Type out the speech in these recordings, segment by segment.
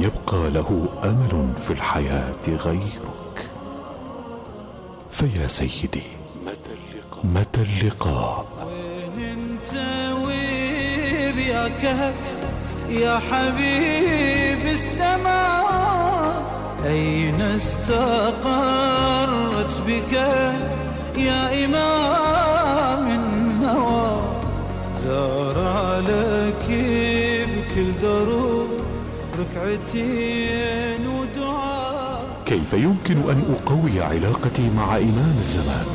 يبقى له أمل في الحياة غيرك. فيا سيدي متى اللقاء؟ وين انت ويب يا كهف يا حبيب السماء؟ أين استقرت بك يا إمام النوى؟ زار لك بكل دروب ركعتين ودعاء. كيف يمكن أن أقوي علاقتي مع إمام الزمان؟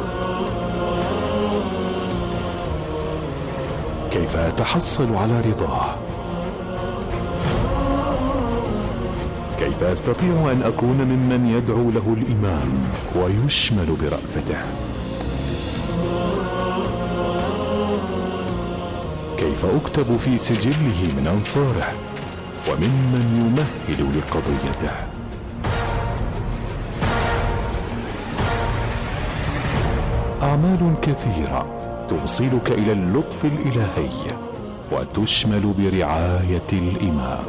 كيف أتحصل على رضاه؟ كيف أستطيع أن أكون ممن يدعو له الإمام ويشمل برأفته؟ كيف أكتب في سجله من أنصاره وممن يمهل لقضيته؟ أعمال كثيرة توصلك إلى اللطف الإلهي وتشمل برعاية الإمام.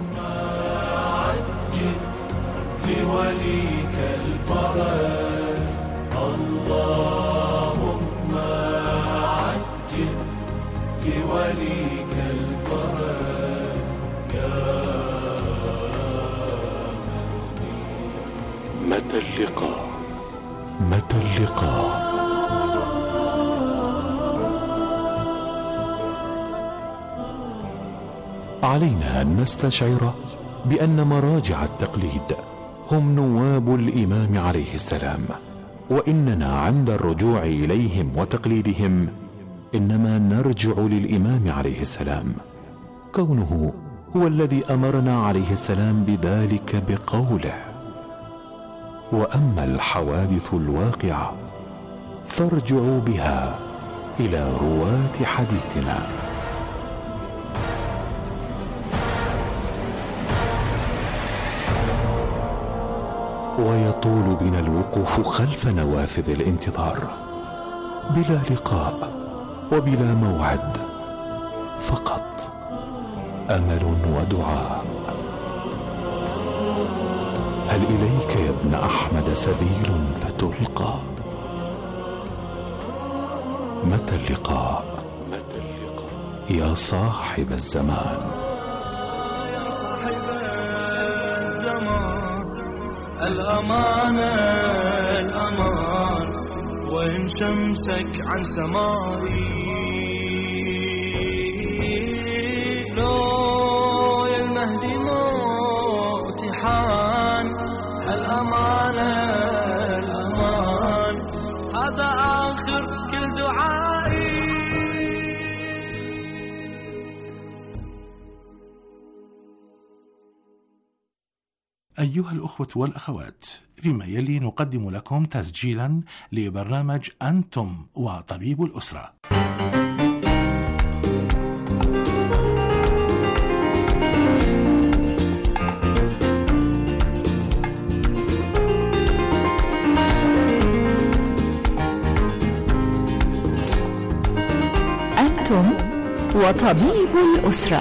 لوليك الفرج اللهم عجل لوليك الفرج يا متى اللقاء؟ متى اللقاء؟ علينا أن نستشعر بأن مراجع التقليد هم نواب الإمام عليه السلام، وإننا عند الرجوع إليهم وتقليدهم إنما نرجع للإمام عليه السلام، كونه هو الذي أمرنا عليه السلام بذلك بقوله: وأما الحوادث الواقعة فارجعوا بها إلى رواة حديثنا. ويطول بنا الوقوف خلف نوافذ الانتظار بلا لقاء وبلا موعد، فقط أمل ودعاء. هل إليك يا ابن أحمد سبيل فتلقى؟ متى اللقاء يا صاحب الزمان؟ الأمان الأمان وإن شمسك عن سمائي لو يا المهدي موتي حان. الأمان الأمان هذا آخر كل دعائي. أيها الأخوة والأخوات، فيما يلي نقدم لكم تسجيلا لبرنامج أنتم وطبيب الأسرة. أنتم وطبيب الأسرة.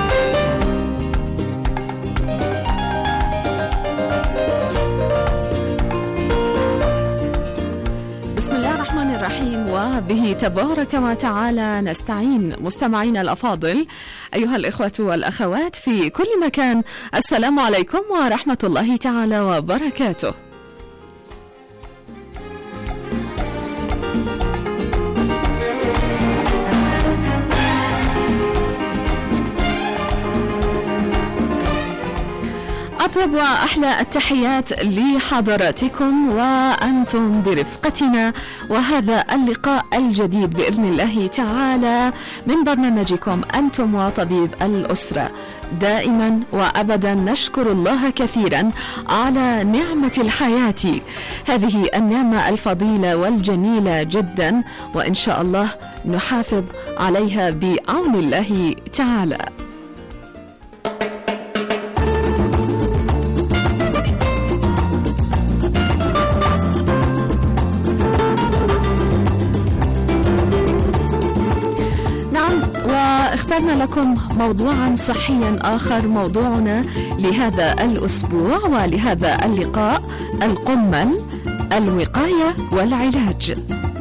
بسم الله الرحمن الرحيم، وبه تبارك وتعالى نستعين. مستمعينا الأفاضل، أيها الإخوة والأخوات في كل مكان، السلام عليكم ورحمة الله تعالى وبركاته. أطيب وأحلى التحيات لحضراتكم وأنتم برفقتنا، وهذا اللقاء الجديد بإذن الله تعالى من برنامجكم أنتم وطبيب الأسرة. دائما وأبدا نشكر الله كثيرا على نعمة الحياة، هذه النعمة الفضيلة والجميلة جدا، وإن شاء الله نحافظ عليها بعون الله تعالى. اخترنا لكم موضوعا صحيا آخر. موضوعنا لهذا الأسبوع ولهذا اللقاء: القمل، الوقاية والعلاج.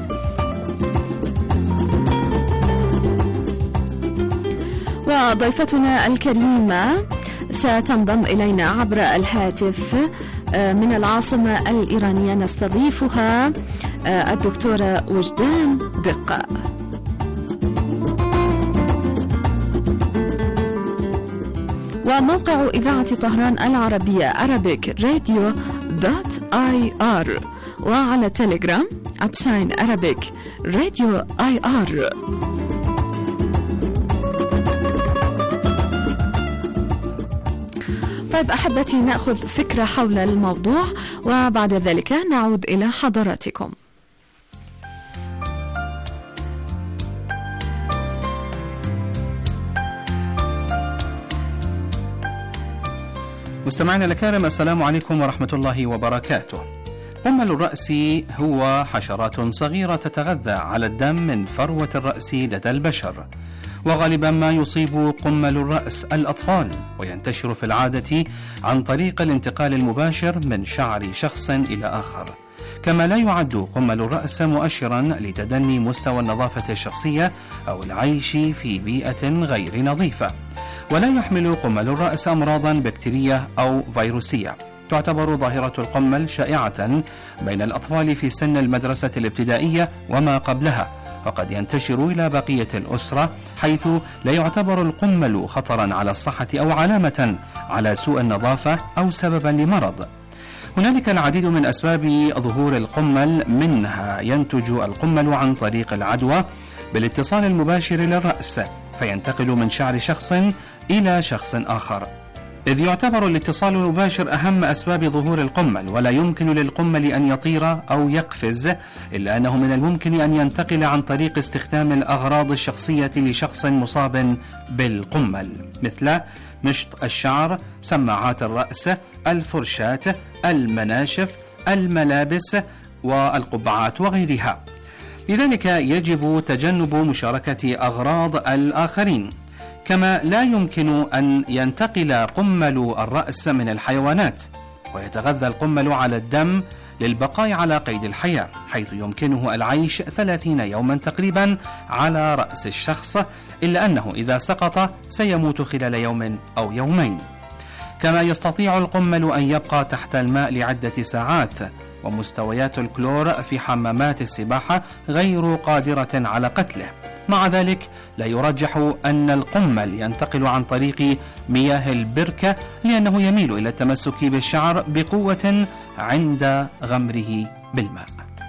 وضيفتنا الكريمة ستنضم إلينا عبر الهاتف من العاصمة الإيرانية، نستضيفها الدكتورة وجدان دقة. وموقع إذاعة طهران العربية arabic.radio.ir، وعلى التليجرام @arabic_radio.ir. طيب أحبتي، نأخذ فكرة حول الموضوع وبعد ذلك نعود إلى حضراتكم. مستمعينا الكرام، السلام عليكم ورحمة الله وبركاته. قمل الرأس هو حشرات صغيرة تتغذى على الدم من فروة الرأس لدى البشر، وغالبا ما يصيب قمل الرأس الأطفال، وينتشر في العادة عن طريق الانتقال المباشر من شعر شخص إلى آخر. كما لا يعد قمل الرأس مؤشرا لتدني مستوى النظافة الشخصية أو العيش في بيئة غير نظيفة، ولا يحمل قمل الرأس أمراضا بكتيرية أو فيروسية. تعتبر ظاهرة القمل شائعة بين الأطفال في سن المدرسة الابتدائية وما قبلها، وقد ينتشر إلى بقية الأسرة، حيث لا يعتبر القمل خطرا على الصحة أو علامة على سوء النظافة أو سببا لمرض. هنالك العديد من أسباب ظهور القمل، منها ينتج القمل عن طريق العدوى بالاتصال المباشر للرأس، فينتقل من شعر شخص إلى شخص آخر، إذ يعتبر الاتصال المباشر أهم أسباب ظهور القمل، ولا يمكن للقمل أن يطير أو يقفز، إلا أنه من الممكن أن ينتقل عن طريق استخدام الأغراض الشخصية لشخص مصاب بالقمل، مثل مشط الشعر، سماعات الرأس، الفرشاة، المناشف، الملابس والقبعات وغيرها. لذلك يجب تجنب مشاركة أغراض الآخرين. كما لا يمكن أن ينتقل قمل الرأس من الحيوانات، ويتغذى القمل على الدم للبقاء على قيد الحياة، حيث يمكنه العيش 30 يوما تقريبا على رأس الشخص، إلا أنه إذا سقط سيموت خلال يوم أو يومين. كما يستطيع القمل أن يبقى تحت الماء لعدة ساعات، ومستويات الكلور في حمامات السباحة غير قادرة على قتله. مع ذلك لا يرجح أن القمل ينتقل عن طريق مياه البركة، لأنه يميل إلى التمسك بالشعر بقوة عند غمره بالماء.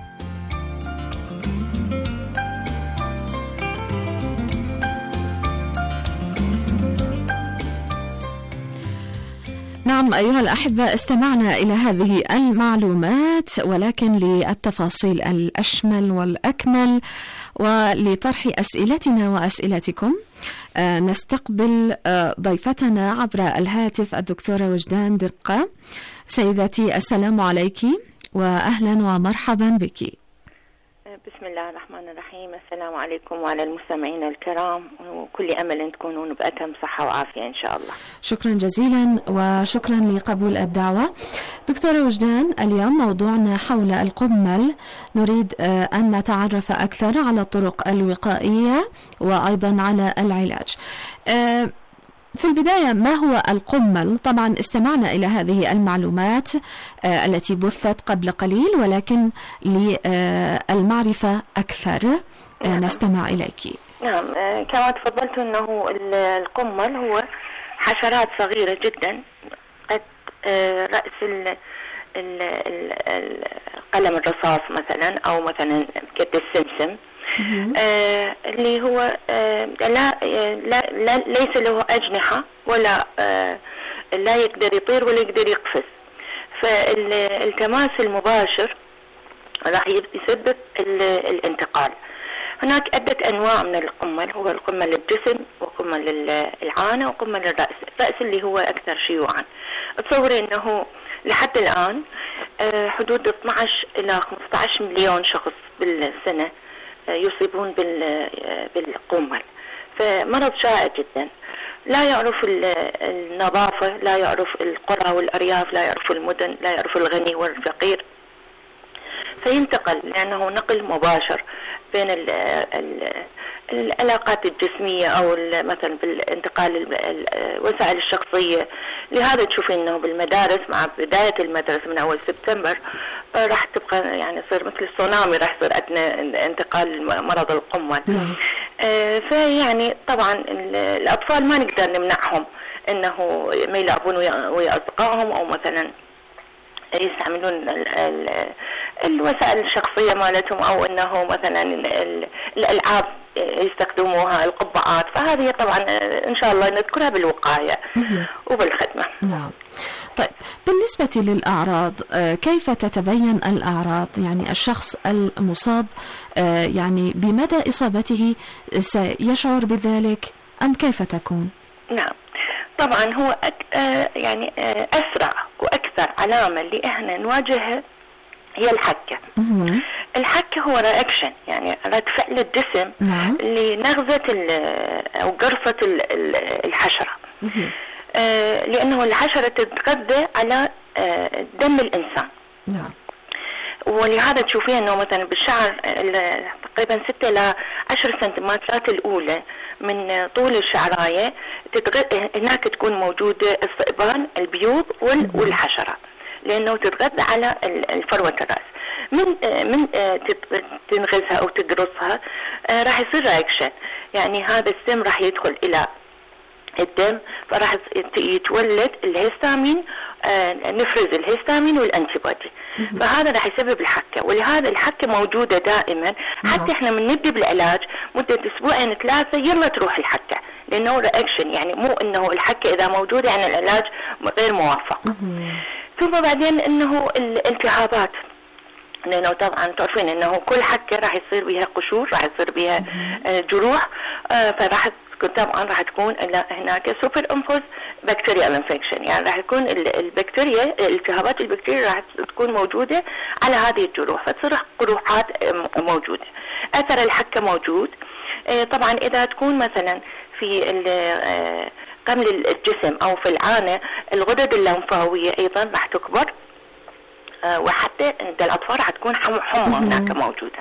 نعم أيها الأحبة، استمعنا إلى هذه المعلومات، ولكن للتفاصيل الأشمل والأكمل ولطرح أسئلتنا وأسئلتكم نستقبل ضيفتنا عبر الهاتف الدكتورة وجدان دقة. سيدتي السلام عليك وأهلا ومرحبا بك. بسم الله الرحمن الرحيم. السلام عليكم وعلى المستمعين الكرام، وكل أمل أن تكونون بأتم صحة وعافية إن شاء الله. شكرا جزيلا وشكرا لقبول الدعوة. دكتورة وجدان، اليوم موضوعنا حول القمل، نريد أن نتعرف أكثر على الطرق الوقائية وأيضا على العلاج. في البداية، ما هو القمل؟ طبعا استمعنا إلى هذه المعلومات التي بثت قبل قليل، ولكن للمعرفة أكثر نستمع إليك. نعم، كما تفضلت أنه القمل هو حشرات صغيرة جدا قد رأس قلم الرصاص مثلا، أو مثلا قد السمسم، اللي هو ليس له أجنحة، ولا لا يقدر يطير ولا يقدر يقفز. فالتماس المباشر راح يسبب الانتقال. هناك عدة أنواع من القمل، هو القمل الجسم وقمل العانة وقمل الرأس. الرأس اللي هو أكثر شيوعا. أتصور أنه لحد الآن حدود 12 إلى 15 مليون شخص بالسنة يصيبون بالقمل، فمرض شائع جدا. لا يعرف النظافة، لا يعرف القرى والأرياف، لا يعرف المدن، لا يعرف الغني والفقير، فينتقل لأنه نقل مباشر بين العلاقات الجسمية أو مثلا بالانتقال الوسائل الشخصية. لهذا تشوفين أنه بالمدارس مع بداية المدرسة من أول سبتمبر راح تبقى يعني يصير مثل السونامي، راح يصير انتقال مرض القمل. فيعني طبعا الأطفال ما نقدر نمنعهم أنه ما يلعبون ويا أصدقائهم أو مثلا يستعملون الوسائل الشخصية مالتهم، أو أنه مثلا الألعاب يستخدموها، القبعات. فهذه طبعا إن شاء الله نذكرها بالوقاية وبالخدمة. نعم. طيب بالنسبة للأعراض، كيف تتبين الأعراض؟ يعني الشخص المصاب يعني بمدى إصابته سيشعر بذلك أم كيف تكون؟ نعم طبعا هو يعني أسرع وأكثر علامة اللي إحنا نواجهها هي الحكة. الحكة هو رياكشن، يعني رد فعل الجسم لنغزة أو قرصة الحشرة. لأنه الحشرة تتغذى على دم الإنسان. نعم. ولهذا تشوفين أنه مثلا بالشعر تقريبا 6 إلى 10 سنتيمترات الأولى من طول الشعراية هناك تكون موجودة الثعبان، البيوض والحشرة، لأنه تتغذى على الفروة الرأس. من تنغزها أو تقرصها راح يصير رياكشن، يعني هذا السم راح يدخل إلى الدم، فراح يتولد الهستامين، نفرز الهستامين والانتيبودي، فهذا راح يسبب الحكة. ولهذا الحكة موجودة دائما، حتى احنا من نبدأ بالعلاج مدة 2-3 يلا تروح الحكة، لأنه رياكشن، يعني مو انه الحكة اذا موجودة يعني العلاج غير موفق. ثم بعدين انه الالتهابات، لأنه طبعا تعرفين أنه كل حكة راح يصير بها قشور، راح يصير بها جروح، فراح طبعا راح تكون هناك سوبر امبوز بكتيريال انفكشن، يعني راح يكون البكتيريا، التهابات البكتيريا راح تكون موجودة على هذه الجروح، فتصير قروحات موجودة. أثر الحكة موجود. طبعا إذا تكون مثلا في قمل الجسم أو في العانة، الغدد اللمفاوية أيضا راح تكبر، وحتى عند الأطفال راح تكون حمى هناك موجودة.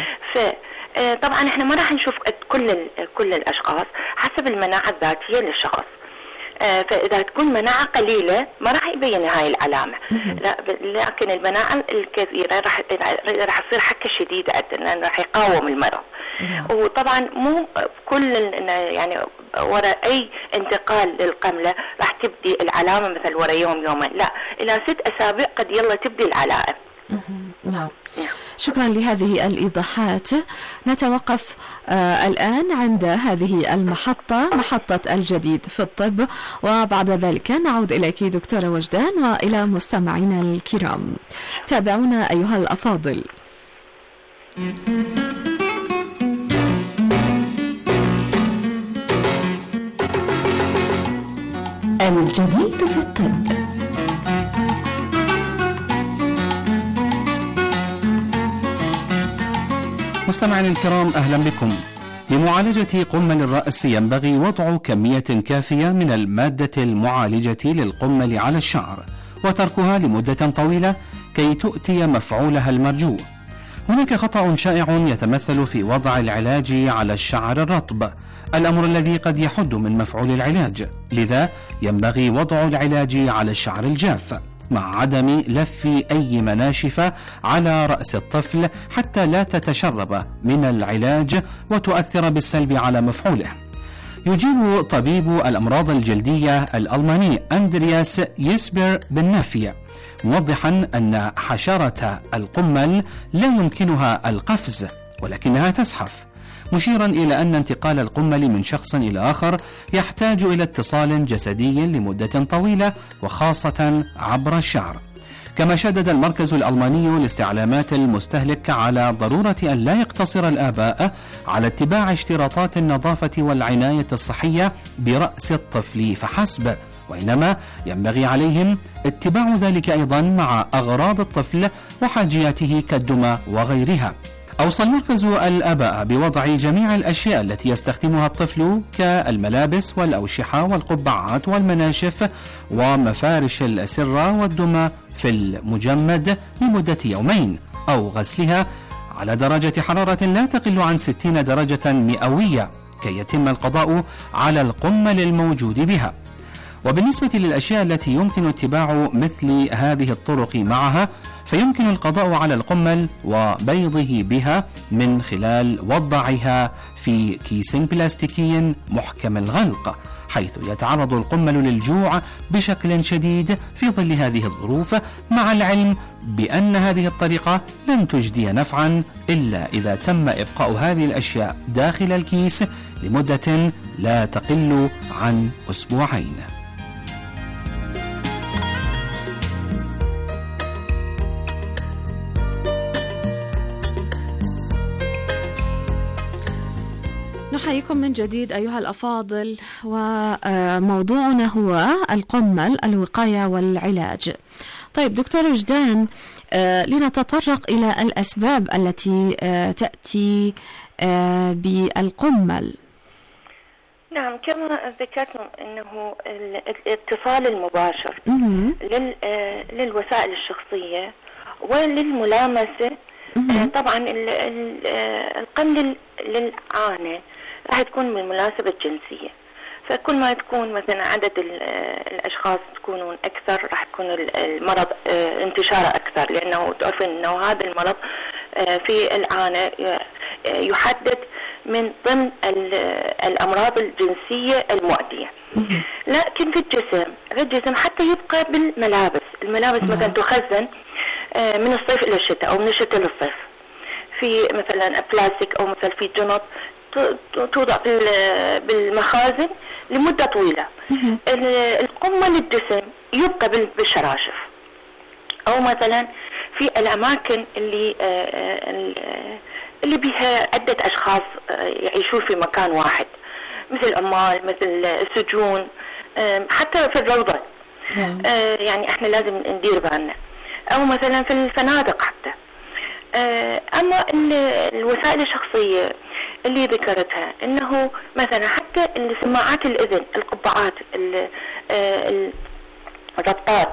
فطبعا احنا ما راح نشوف كل الأشخاص حسب المناعة الذاتية للشخص. فإذا تكون مناعة قليلة ما راح يبين هاي العلامة، لكن المناعة الكثيرة راح تصير حكة شديدة عندنا، راح يقاوم المرض. وطبعا مو كل يعني وراء أي انتقال للقملة راح تبدي العلامة مثل وراء يومين، لا، إلى 6 أسابيع قد يلا تبدي العلائم. نعم. شكرا لهذه الإيضاحات. نتوقف الآن عند هذه المحطة، محطة الجديد في الطب، وبعد ذلك نعود إليك دكتورة وجدان وإلى مستمعينا الكرام. تابعونا أيها الأفاضل. الجديد في الطب. مستمعينا الكرام، أهلا بكم. لمعالجة قمل الرأس ينبغي وضع كمية كافية من المادة المعالجة للقمل على الشعر وتركها لمدة طويلة كي تؤتي مفعولها المرجو. هناك خطأ شائع يتمثل في وضع العلاج على الشعر الرطب، الأمر الذي قد يحد من مفعول العلاج، لذا ينبغي وضع العلاج على الشعر الجاف مع عدم لف أي مناشف على رأس الطفل حتى لا تتشرب من العلاج وتؤثر بالسلب على مفعوله. يجيب طبيب الأمراض الجلدية الألماني أندرياس يسبر بالنافية موضحا أن حشرة القمل لا يمكنها القفز ولكنها تزحف، مشيرا إلى أن انتقال القمل من شخص إلى آخر يحتاج إلى اتصال جسدي لمدة طويلة وخاصة عبر الشعر. كما شدد المركز الألماني لاستعلامات المستهلك على ضرورة أن لا يقتصر الآباء على اتباع اشتراطات النظافة والعناية الصحية برأس الطفل فحسب، وإنما ينبغي عليهم اتباع ذلك أيضا مع أغراض الطفل وحاجياته كالدمى وغيرها. أوصى المركز الآباء بوضع جميع الأشياء التي يستخدمها الطفل كالملابس والأوشحة والقبعات والمناشف ومفارش الأسرة والدمى في المجمد لمدة يومين، أو غسلها على درجة حرارة لا تقل عن 60 درجة مئوية كي يتم القضاء على القمل الموجود بها. وبالنسبة للأشياء التي يمكن اتباع مثل هذه الطرق معها، فيمكن القضاء على القمل وبيضه بها من خلال وضعها في كيس بلاستيكي محكم الغلق، حيث يتعرض القمل للجوع بشكل شديد في ظل هذه الظروف، مع العلم بأن هذه الطريقة لن تجدي نفعا إلا إذا تم إبقاء هذه الأشياء داخل الكيس لمدة لا تقل عن أسبوعين. نحييكم من جديد أيها الأفاضل، وموضوعنا هو القمل، الوقاية والعلاج. طيب دكتور وجدان، لنتطرق إلى الأسباب التي تأتي بالقمل. نعم، كما ذكرتم أنه الاتصال المباشر للوسائل الشخصية وللملامسة. طبعا القمل للعانة راح تكون من المناسبة الجنسية، فكل ما تكون مثلا عدد الأشخاص تكونون أكثر راح يكون المرض انتشاره أكثر، لأنه تعرفين أنه هذا المرض في العانة يحدد من ضمن الأمراض الجنسية المؤدية. لكن في الجسم حتى يبقى بالملابس. الملابس مثلا تخزن من الصيف إلى الشتاء أو من الشتاء للصيف في مثلا بلاستيك أو مثلا في جنط توضع بالمخازن لمدة طويلة. القمل الجسم يبقى بالشراشف، أو مثلا في الأماكن اللي بها عدة أشخاص يعيشون في مكان واحد، مثل عمال، مثل السجون، حتى في الروضة. يعني احنا لازم ندير بالنا، أو مثلا في الفنادق حتى. أما الوسائل الشخصية اللي ذكرتها، إنه مثلا حتى سماعات الأذن، القبعات، الربطات،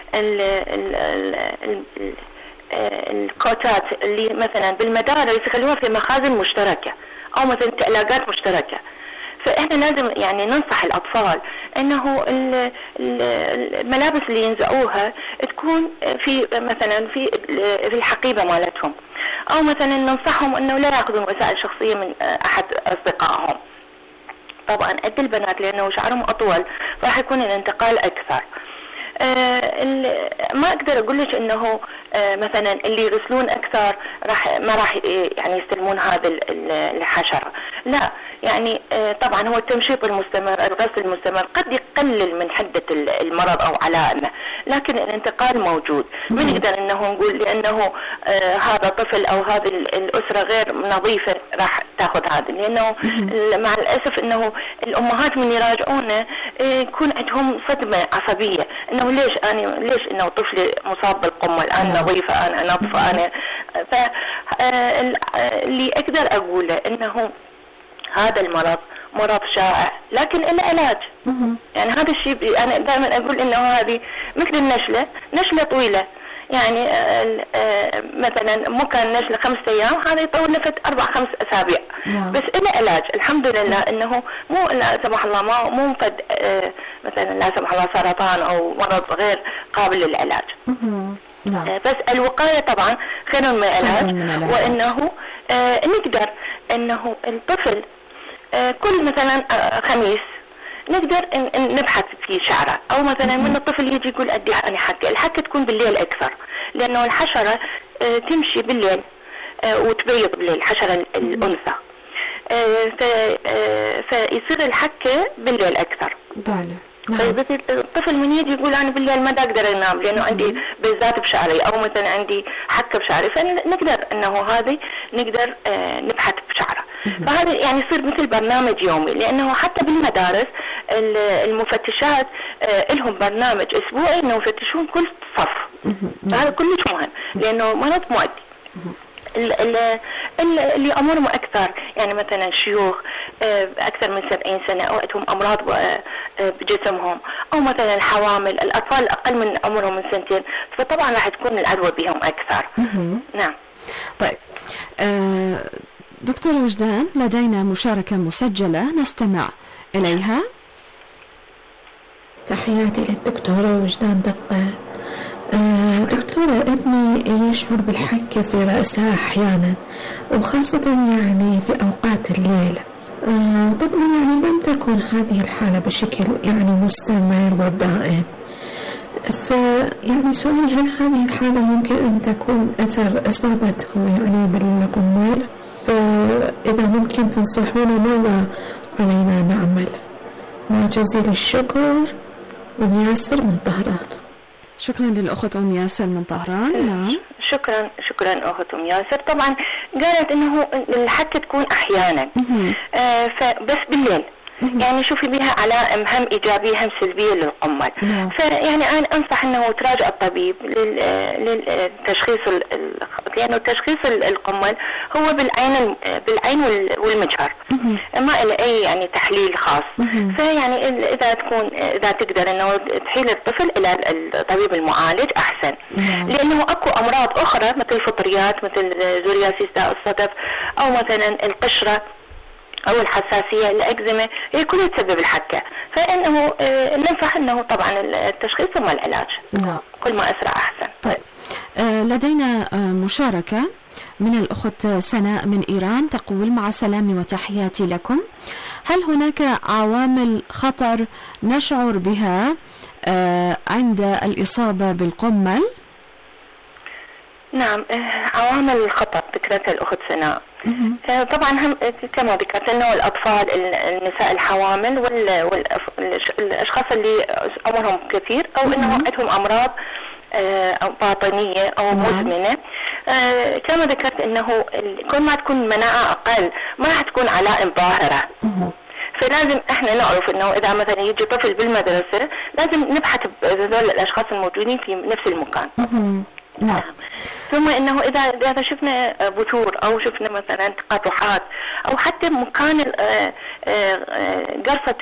الكوتات اللي مثلا بالمدارس يخلوها في مخازن مشتركة أو مثلا تلاجات مشتركة. فإحنا لازم يعني ننصح الأطفال أنه الملابس اللي ينزعوها تكون في مثلا في الحقيبة مالتهم، أو مثلا ننصحهم أنه لا يأخذون وسائل شخصية من أحد أصدقائهم. طبعا قد البنات لأنه شعرهم أطول راح يكون الانتقال أكثر. ما أقدر أقول لك إنه مثلا اللي يغسلون أكثر ما راح يعني يستلمون هذا الحشرة، لا. يعني طبعا هو التمشيط المستمر، الغسل المستمر قد يقلل من حدة المرض أو علائمه، لكن الانتقال موجود. ما نقدر إنه نقول لأنه هذا طفل أو هذه الأسرة غير نظيفة راح تأخذ هذا، لأنه مع الأسف إنه الأمهات من يراجعونه يكون عندهم صدمة عصبية، إنه ليش إنه طفلي مصاب بالقمل، أنا نظيفة، أنا نظفة، أنا. فاللي أقدر أقوله إنه هذا المرض مرض شائع لكن له علاج. يعني هذا الشيء أنا دائما أقول إنه هذه مثل نشلة طويلة، يعني مثلا مو كان نشلة 5 أيام، هذا يطول لفت 4-5 أسابيع، بس له علاج الحمد لله. إنه مو لا سمح الله مو فد مثلا لا سمح الله سرطان أو مرض غير قابل للعلاج. بس الوقاية طبعا خير من العلاج. وإنه نقدر إنه الطفل كل مثلا خميس نقدر نبحث في شعره، أو مثلا من الطفل يجي يقول أدي أنا الحكة تكون بالليل أكثر، لأنه الحشرة تمشي بالليل وتبيض بالليل، الحشرة الأنثى، فيصير الحكة بالليل أكثر. طيب الطفل من يجي يقول أنا بالليل ما أقدر أنام لأنه عندي بالذات بشعري، أو مثلا عندي حكة بشعري، فنقدر أنه هذه نقدر نبحث بشعره. فهذا يعني يصير مثل برنامج يومي، لأنه حتى بالمدارس المفتشات لهم برنامج أسبوعي أنه يفتشون كل صف. فهذا كلش مهم لأنه مرض مؤدي. اللي أمورهم أكثر، يعني مثلا شيوخ أكثر من 70 سنة أو عندهم أمراض بجسمهم، أو مثلا الحوامل، الأطفال أقل من عمرهم من 2 سنين، فطبعا راح تكون العدوى بهم أكثر. نعم. طيب دكتور وجدان، لدينا مشاركة مسجلة نستمع إليها. تحياتي للدكتورة وجدان دقة. دكتورة، ابني يشعر بالحكة في رأسه أحيانا، وخاصة يعني في أوقات الليل. طبعا يعني لم تكن هذه الحالة بشكل يعني مستمر ودائم، فيعني سؤالي، هل هذه الحالة يمكن أن تكون أثر إصابته يعني بالقمال؟ إذا ممكن تنصحونا ماذا علينا نعمل؟ مع جزيل الشكر، أم ياسر من طهران. شكرا للأخت أم ياسر من طهران. نعم، شكرا أخت أم ياسر. طبعا قالت إنه الحكة تكون أحيانا فبس بالليل، يعني شوفي بها علامة هم إيجابية هم سلبية للقمل. فيعني أنا أنصح أنه تراجع الطبيب للتشخيص، لأنه تشخيص القمل هو بالعين والمجهر، ما له أي يعني تحليل خاص. فيعني إذا تقدر أنه تحيل الطفل إلى الطبيب المعالج أحسن، لأنه أكو أمراض أخرى مثل الفطريات، مثل زورياسيس داء الصدف، أو مثلا القشرة أو الحساسية، الأكزيما، هي كلها تسبب الحكة. فإنه ننصح أنه طبعا التشخيص ثم العلاج. كل ما أسرع أحسن. طيب لدينا مشاركة من الأخت سناء من إيران، تقول: مع سلامي وتحياتي لكم، هل هناك عوامل خطر نشعر بها عند الإصابة بالقمل؟ نعم، عوامل الخطر ذكرتها الأخت سناء. طبعا هم كما ذكرت انه الاطفال، النساء الحوامل، والاشخاص اللي عمرهم كثير، او انهم عندهم امراض باطنيه او مزمنه. كما ذكرت انه كل ما تكون المناعه اقل ما راح تكون علائم ظاهره. فلازم احنا نعرف انه اذا مثلا يجي طفل بالمدرسه لازم نبحث بهذول الاشخاص الموجودين في نفس المكان. نعم. ثم انه اذا شفنا بثور او شفنا مثلا تقاطعات او حتى مكان قرصة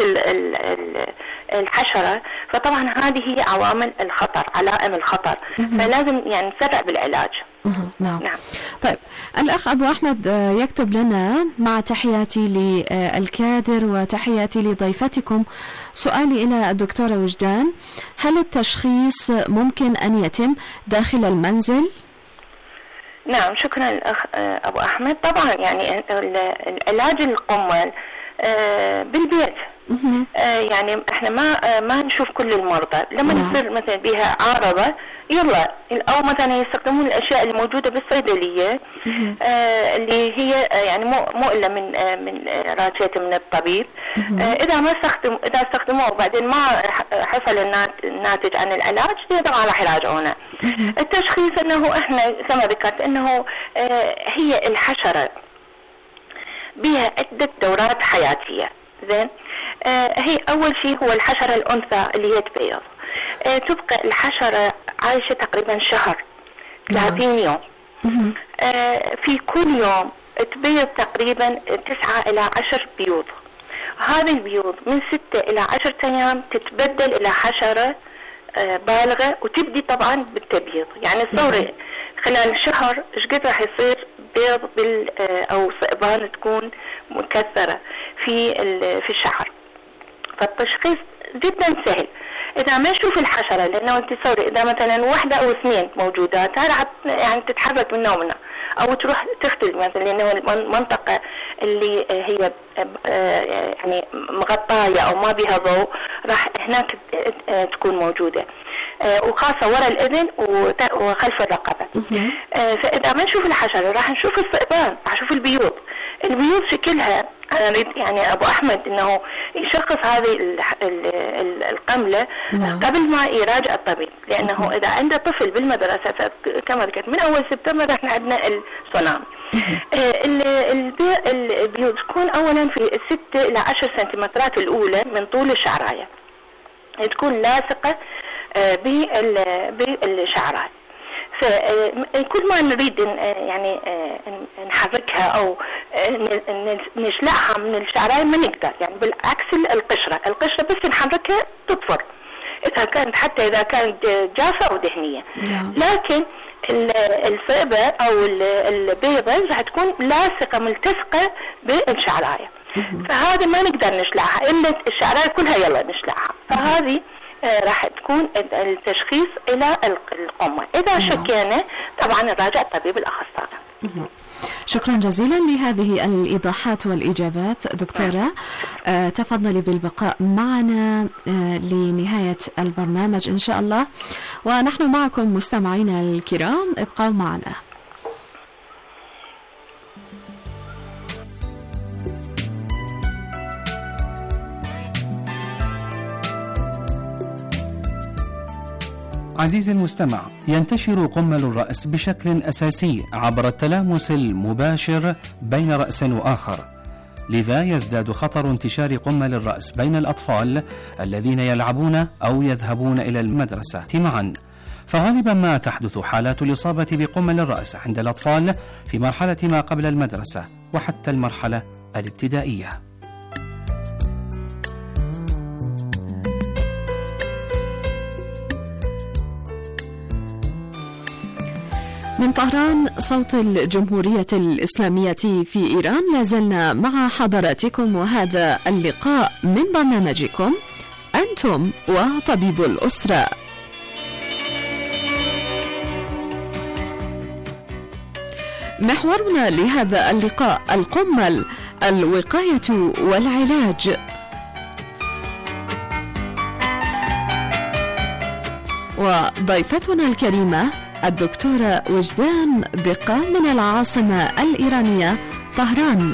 الحشرة، فطبعا هذه هي عوامل الخطر، علائم الخطر، فلازم يعني نسرع بالعلاج. نعم. طيب الأخ أبو أحمد يكتب لنا: مع تحياتي للكادر وتحياتي لضيفتكم، سؤالي إلى الدكتورة وجدان، هل التشخيص ممكن أن يتم داخل المنزل؟ نعم، شكرا الأخ أبو أحمد. طبعا يعني العلاج القمل بالبيت. يعني احنا ما نشوف كل المرضى، لما يصير مثلا بها عارضة يلا، او مثلا يستخدمون الاشياء الموجودة بالصيدلية اللي هي يعني مو الا من راتشة من الطبيب. اذا استخدموه وبعدين ما حصل الناتج عن العلاج طبعا راح يراجعونه. التشخيص انه احنا كما ذكرت انه هي الحشرة بها عدة دورات حياتية. زين، هي أول شيء هو الحشرة الأنثى اللي هي تبيض. تبقى الحشرة عايشة تقريبا شهر، 30 يوم. في كل يوم تبيض تقريبا 9 إلى 10 بيوض. هذه البيوض من 6 إلى 10 أيام تتبدل إلى حشرة بالغة، وتبدي طبعا بالتبييض. يعني تصوري خلال شهر ايش قد راح يصير بيض أو صئبان تكون مكثرة في الشعر. فالتشخيص جدا سهل إذا ما نشوف الحشرة، لأنه أنت تصوري إذا مثلا 1 أو 2 موجودات راح يعني تتحرك منها ومنها، أو تروح تختل مثلا، لأنه المنطقة اللي هي يعني مغطاية أو ما بها ضوء راح هناك تكون موجودة، وخاصة وراء الأذن وخلف الرقبة. فإذا ما نشوف الحشرة راح نشوف الصئبان، راح نشوف البيوض شكلها. أنا أريد يعني أبو أحمد إنه يشخص هذه القملة قبل ما يراجع الطبيب، لأنه إذا عنده طفل بالمدرسة كما ذكرت من أول سبتمبر إحنا عندنا الصنام. البيوض تكون أولا في 6 إلى 10 سنتيمترات الأولى من طول الشعراية، تكون لاصقة بالشعراية. كل ما نريد يعني نحركها أو نشلعها من الشعراية ما نقدر، يعني بالعكس القشرة بس نحركها تطفر حتى إذا كانت جافة أو دهنية. لكن الفئبة أو البيضة راح تكون لاصقة ملتصقة بالشعراية، فهذه ما نقدر نشلعها إلا الشعراية كلها يلا نشلعها. فهذه راح تكون التشخيص إلى القمة. إذا شكينا طبعا نراجع الطبيب الأخصائي. شكرا جزيلا لهذه الإيضاحات والإجابات دكتورة. تفضلي بالبقاء معنا لنهاية البرنامج إن شاء الله، ونحن معكم مستمعينا الكرام، ابقوا معنا. عزيزي المستمع، ينتشر قمل الرأس بشكل أساسي عبر التلامس المباشر بين رأس وآخر، لذا يزداد خطر انتشار قمل الرأس بين الأطفال الذين يلعبون أو يذهبون إلى المدرسة معا. فغالبا ما تحدث حالات الإصابة بقمل الرأس عند الأطفال في مرحلة ما قبل المدرسة وحتى المرحلة الابتدائية. من طهران صوت الجمهورية الإسلامية في إيران، لازلنا مع حضراتكم وهذا اللقاء من برنامجكم أنتم وطبيب الأسرة. محورنا لهذا اللقاء القمل، الوقاية والعلاج. وضيفتنا الكريمة الدكتورة وجدان دقة من العاصمة الإيرانية طهران.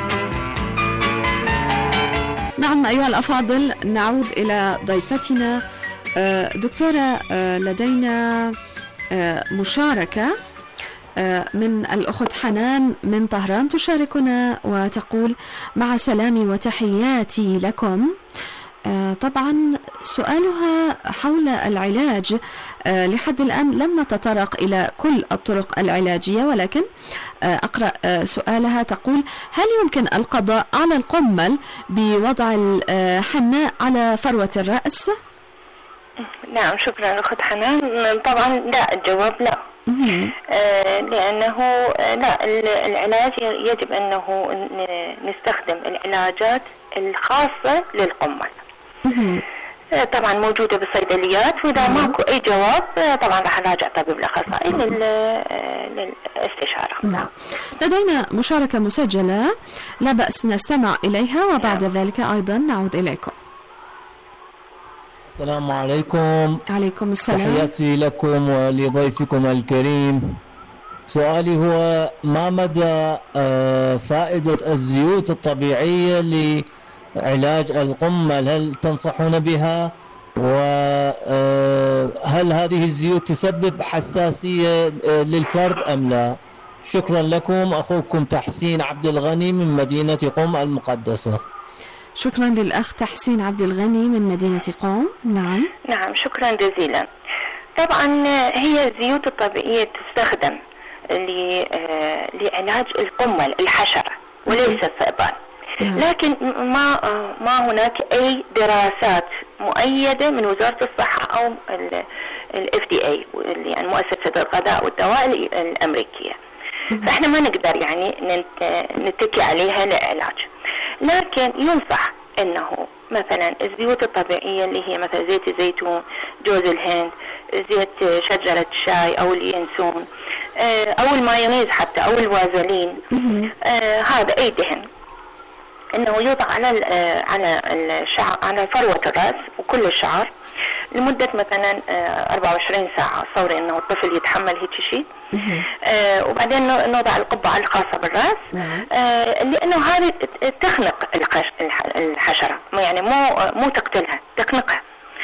نعم أيها الأفاضل، نعود إلى ضيفتنا. دكتورة، لدينا مشاركة من الأخت حنان من طهران تشاركنا وتقول: مع سلامي وتحياتي لكم. طبعا سؤالها حول العلاج. لحد الآن لم نتطرق إلى كل الطرق العلاجية، ولكن أقرأ سؤالها. تقول: هل يمكن القضاء على القمل بوضع الحناء على فروة الرأس؟ نعم، شكرا أخت حنان. طبعا لا، الجواب لا. لأنه لا، العلاج يجب أنه نستخدم العلاجات الخاصة للقمل. طبعا موجودة بالصيدليات، وإذا ماكو أي جواب طبعا راح نراجع طبيب الأخصائي للاستشارة. نعم. لدينا مشاركة مسجلة، لا بأس نستمع إليها وبعد ذلك أيضا نعود إليكم. السلام عليكم. عليكم السلام. تحياتي لكم ولضيفكم الكريم. سؤالي هو: ما مدى فائدة الزيوت الطبيعية لعلاج القمل؟ هل تنصحون بها؟ وهل هذه الزيوت تسبب حساسية للفرد أم لا؟ شكرا لكم. أخوكم تحسين عبد الغني من مدينة قم المقدسة. شكرا للأخ تحسين عبد الغني من مدينة قم. نعم نعم، شكرا جزيلا. طبعا هي الزيوت الطبيعية تستخدم لعلاج القمل الحشرة وليس الثعبان، لكن ما هناك أي دراسات مؤيدة من وزارة الصحة أو ال FDA يعني مؤسسة الغذاء والدواء الأمريكية، فإحنا ما نقدر يعني نتكي عليها للعلاج. لكن ينصح أنه مثلا الزيوت الطبيعية اللي هي مثلا زيت الزيتون، جوز الهند، زيت شجرة الشاي أو اليانسون أو المايونيز حتى أو الوازلين، هذا أي دهن انه يوضع على الشعر، على فروة الرأس وكل الشعر لمدة مثلا 24 ساعة. صوري انه الطفل يتحمل هيك شيء. وبعدين نوضع القبعة الخاصة بالرأس، لانه هذه تخنق الحشرة، يعني مو تقتلها، تخنقها.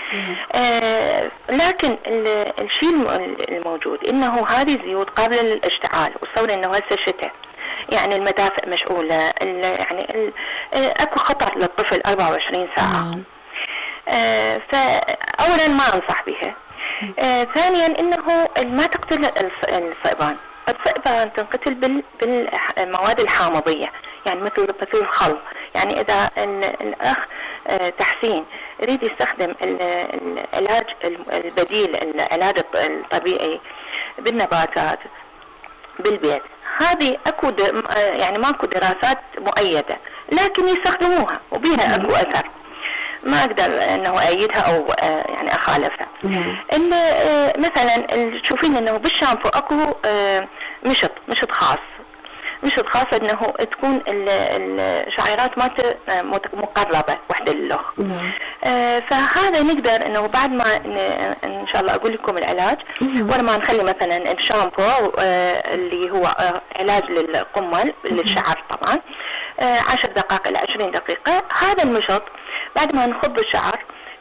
لكن الشيء الموجود انه هذه الزيوت قابلة للاشتعال، وصوري انه هسه الشتاء يعني المدافئ مشغولة، يعني اكو خطر للطفل 24 ساعة. فأولا ما أنصح بها. ثانيا انه ما تقتل الصئبان. الصئبان تنقتل بالمواد الحامضية، يعني مثل الخل. يعني اذا الاخ تحسين يريد يستخدم العلاج البديل، العلاج الطبيعي بالنباتات بالبيت، هذه اكو يعني ماكو دراسات مؤيدة، لكن يستخدموها وبيها اكو اثر. ما اقدر انه ايدها او يعني اخالفها. مثلا تشوفين انه بالشامبو اكو مشط خاص انه تكون الشعيرات مالته مقربه وحده للأخ. فهذا نقدر انه بعد ما ان شاء الله اقول لكم العلاج، ولا ما نخلي مثلا الشامبو اللي هو علاج للقمل للشعر طبعا 10 دقائق الى 20 دقيقه. هذا المشط بعد ما نخض الشعر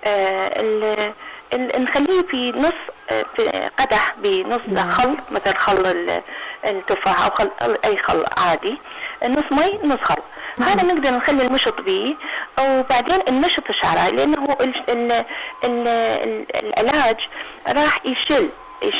نخليه في نص قدح بنص خل، مثل خل التفاح او خل اي خل عادي، نص مي نص خل. هذا نقدر نخلي المشط به، وبعدين نمشط الشعر، لانه العلاج راح يشل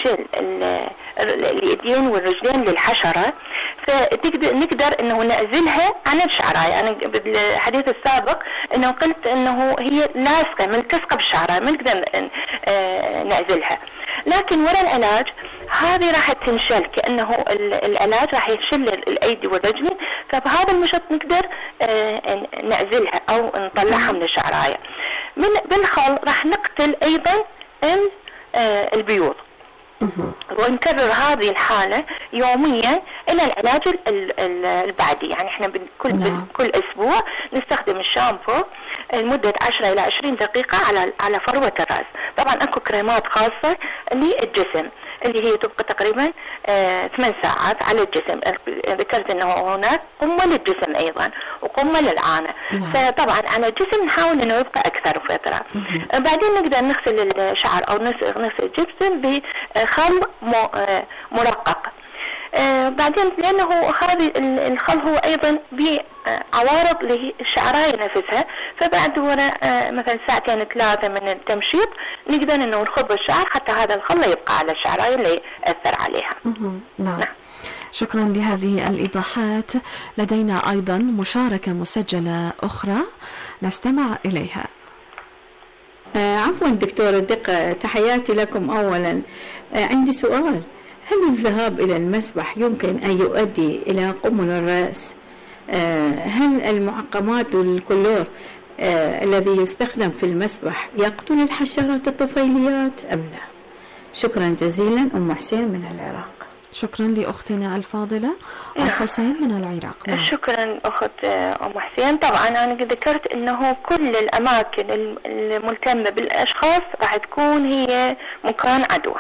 اليدين والرجلين للحشرة، نقدر انه نعزلها عن الشعراية. انا بالحديث السابق انه قلت انه هي لاصقة ملتصقة بالشعراية، ما نقدر نعزلها، لكن ولا العلاج هذه راح تنشل، كأنه العلاج راح يشل الأيدي والرجلين. فبهذا المشط نقدر نعزلها أو نطلعها من الشعراية. بالخل راح نقتل أيضا البيوض، ونكرر هذه الحالة يوميا إلى العلاج البعدي. يعني احنا كل أسبوع نستخدم الشامبو لمدة 10 إلى 20 دقيقة على فروة الرأس. طبعا اكو كريمات خاصة للجسم اللي هي تبقى تقريبا 8 ساعات على الجسم. ذكرت انه هناك قمة للجسم ايضا وقمة للعانة. فطبعا على الجسم نحاول انه يبقى اكثر فترة. بعدين نقدر نغسل الشعر او نغسل الجسم بخل مرقق. بعدين لانه هذه الخل هو ايضا بعوارض للشعرايه نفسها، فبعد مثلا 2 3 من التمشيط نقدر انه نخض الشعر حتى هذا الخل لا يبقى على الشعرايه اللي ياثر عليها. نعم. شكرا لهذه الايضاحات. لدينا ايضا مشاركه مسجله اخرى نستمع اليها. عفوا دكتورة دقة، تحياتي لكم. اولا عندي سؤال: هل الذهاب إلى المسبح يمكن أن يؤدي إلى قمل الرأس؟ هل المعقمات والكلور الذي يستخدم في المسبح يقتل الحشرات الطفيليات أم لا؟ شكرا جزيلا. أم حسين من العراق. شكرا لأختنا الفاضلة أم حسين من العراق. شكرا أخت أم حسين. طبعا أنا ذكرت أنه كل الأماكن الملتمة بالأشخاص راح تكون هي مكان عدوى.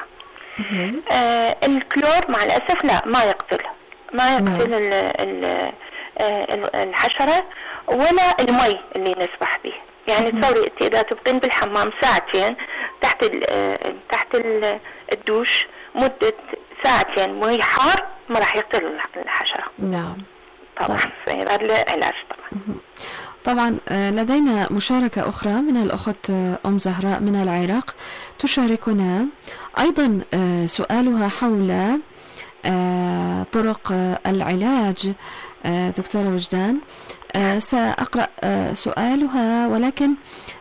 الكلور مع الأسف لا، ما يقتل الحشرة، ولا المي اللي نسبح به. يعني تصوري إذا تبقين بالحمام 2 ساعة تحت الدوش مدة 2 ساعة مي حار، ما راح يقتل الحشرة. نعم طبعا. هذا العلاج طبعا. طبعا لدينا مشاركة أخرى من الأخت أم زهراء من العراق تشاركنا أيضا سؤالها حول طرق العلاج. دكتورة وجدان، سأقرأ سؤالها، ولكن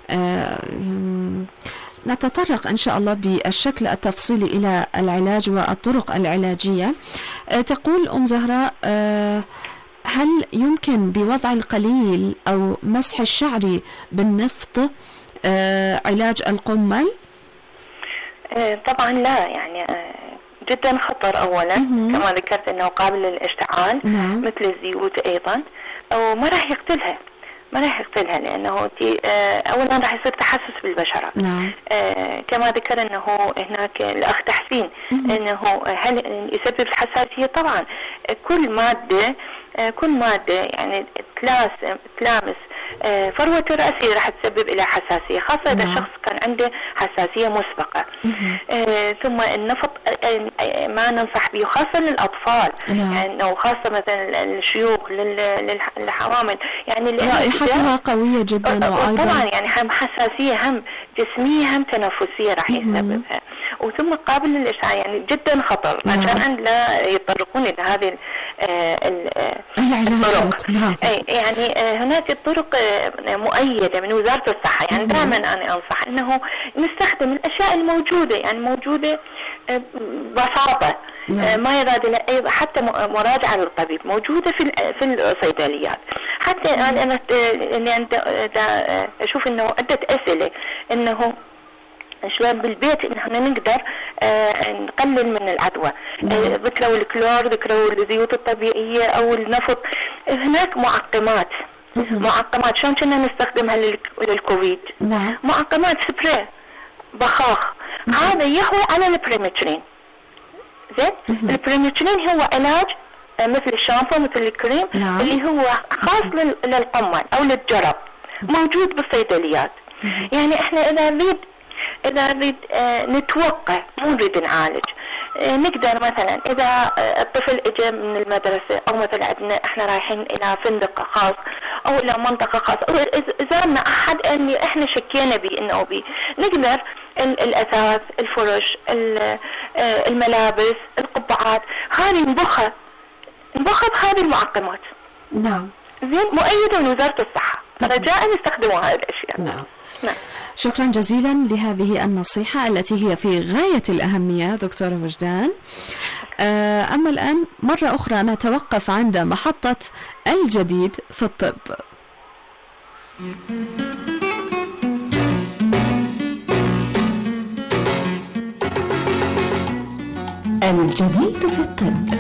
نتطرق إن شاء الله بالشكل التفصيلي إلى العلاج والطرق العلاجية. تقول أم زهراء: هل يمكن بوضع القليل أو مسح الشعر بالنفط علاج القمل؟ طبعا لا، يعني جدا خطر أولا. كما ذكرت أنه قابل للاشتعال. مثل الزيوت أيضا، وما راح يقتلها لأنه أولا راح يصير تحسس بالبشرة. كما ذكر أنه هناك الأخ تحسين أنه هل يسبب الحساسية؟ طبعا كل مادة يعني تلامس فروة الرأس راح تسبب إلى حساسية، خاصة إذا الشخص كان عنده حساسية مسبقة. ثم النفط ما ننصح به خاصة للأطفال، يعني أو خاصة مثلا الشيوخ للحوامل، يعني رائحتها قوية جدا، وأيضا طبعا يعني هم حساسية هم جسمية هم تنفسية راح يسببها. وثم قابل للإشعاع، يعني جدا خطر عشان أن لا يتطرقون إلى هذه الطرق. يعني هناك طرق مؤيدة من وزارة الصحة، يعني دائما أنا أنصح أنه نستخدم الأشياء الموجودة، يعني موجودة ببساطة، ما يراد حتى مراجعة للطبيب موجودة في الصيدليات. حتى أنا أشوف أنه عدة أسئلة أنه شلون بالبيت إن احنا نقدر نقلل من العدوى. ذكروا الكلور، ذكروا الزيوت الطبيعية أو النفط. هناك معقمات شلون كنا نستخدمها للكوفيد. معقمات سبراي بخاخ، هذا يهوى على البريمترين. زين، البريمترين هو علاج مثل الشامبو مثل الكريم اللي هو خاص للقمل أو للجرب، موجود بالصيدليات. يعني احنا إذا نريد نتوقع، مو نريد نعالج، نقدر مثلا إذا الطفل إجا من المدرسة أو مثلا عندنا إحنا رايحين إلى فندق خاص أو إلى منطقة خاصة أو زارنا أحد اللي إحنا شكينا به إنه بيه، نقدر الأثاث، الفرش، الملابس، القبعات، هذه نبخها بهذه المعقمات. نعم. زين، مؤيدة من وزارة الصحة، رجاء يستخدموا هذه الأشياء. نعم. شكرا جزيلا لهذه النصيحة التي هي في غاية الأهمية دكتورة وجدان. أما الآن مرة أخرى نتوقف عند محطة الجديد في الطب. الجديد في الطب.